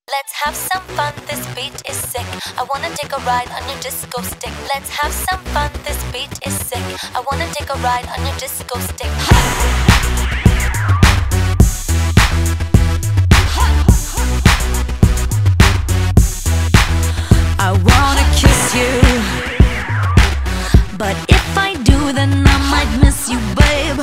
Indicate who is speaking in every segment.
Speaker 1: Let's have some fun, this beat is sick. I wanna take a ride on your disco stick. Let's have some fun, this beat is sick. I wanna take a ride on your disco stick. I wanna kiss you, but if I do, then I might miss you, babe.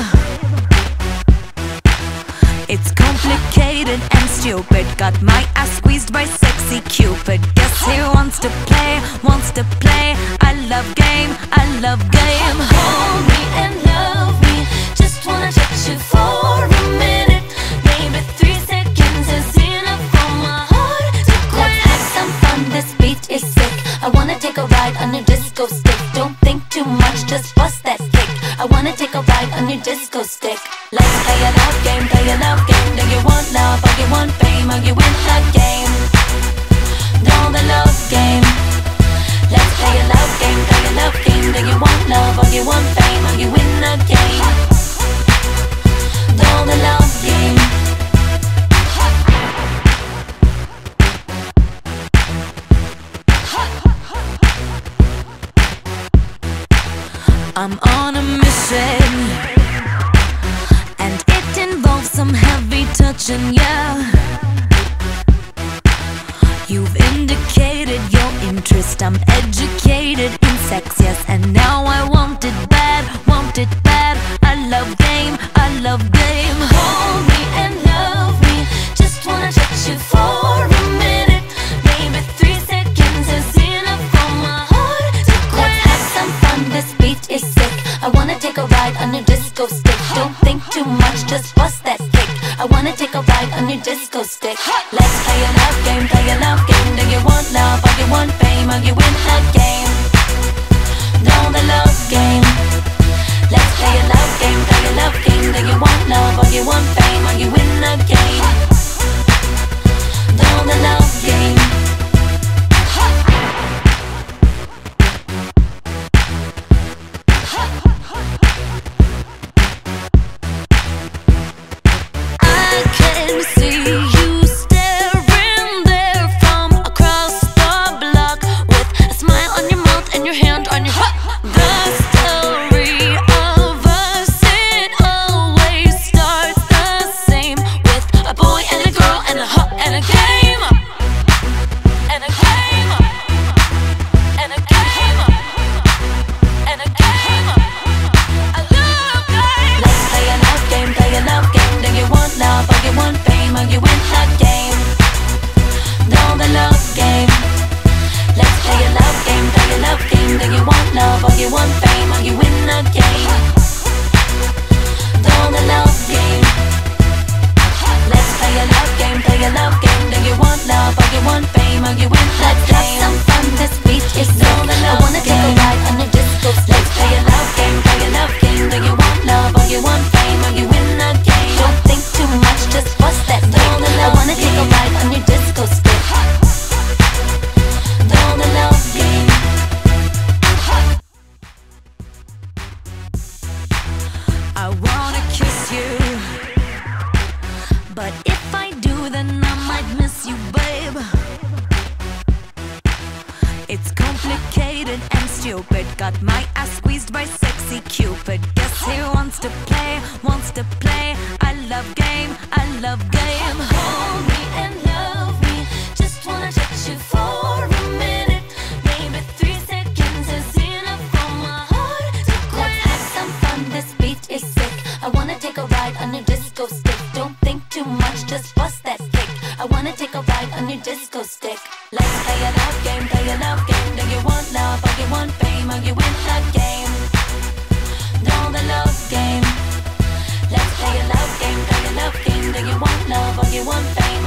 Speaker 1: It's complicated and stupid. Got my ass squeezed by sexy Cupid. Guess he wants to play, wants to play. I love game, I love game. Hold me and love me. Just wanna touch you for a minute. Maybe 3 seconds is enough for my heart to quit. Let's have some fun, this beat is sick. I wanna take a ride on your disco stick. Don't think too much, just bust that kick. I wanna take a ride on your disco stick. Let's play a love game, play a love game. Do you want love or you want fame? Or you win the game? Know the love game. Let's play a love game, play a love game. Do you want love or you want fame? Or you win the game? Know the love game. I'm on a mission, and it involves some heavy touching, yeah. You've indicated your interest, I'm educated in sex, yes. And now I want it bad, want it bad. I love game, I love game. Hold me and love me. Just wanna touch you for a minute. Maybe 3 seconds is enough for my heart to quit. Let's have some fun, this beat is sick. I wanna take a ride on your disco stick. Don't think too much, just bust that kick. I wanna take a ride on your disco stick. Let's play a love game, play a love game. Do you want love or you want fame? Or you win the game? Know the love game. Let's play a love game, play a love game. Do you want love or you want fame? Or you win the game? Know the love game. I can see you staring there from across the block, with a smile on your mouth and your hand on your heart. The story of us, it always starts the same, with a boy and a girl and a hut and a game. And a game. And a game. And a game. I love game. Let's play a love game, play a love game. Do you want love or you want fame? Or you win the game? Know the love game. Let's play a love game, play a love game. Do you want love or you want fame? Or you win the game? Know the love game. Let's play a love game, play a love game. Do you want love or you want fame? Or you win the game? Let's have some fun, this beat is sick. I wanna take a ride on the disco stick. Let's play a love game, play a love game. Do you want love or you want fame? Or you win the game? Don't think too much, just bust that kick. I wanna take a ride on your disco stick. Know the love game. I wanna kiss you, but if I do, then I might miss you, babe. It's complicated and stupid. Got my ass squeezed by sexy Cupid. Guess he wants to play, wants to play. I love game, I love game. Hold me and love me. Just wanna touch you for a minute. Maybe 3 seconds is enough for my heart to quit. Let's have some fun, this beat is sick. I wanna take a ride on your disco stick. Don't think too much, just bust that kick. I wanna take a ride on your disco stick. Let's play a love game, play a love game. Do you want love or you want fame? Or you win the game? Know the love game. Let's play a love game, play a love game. Do you want love or you want fame?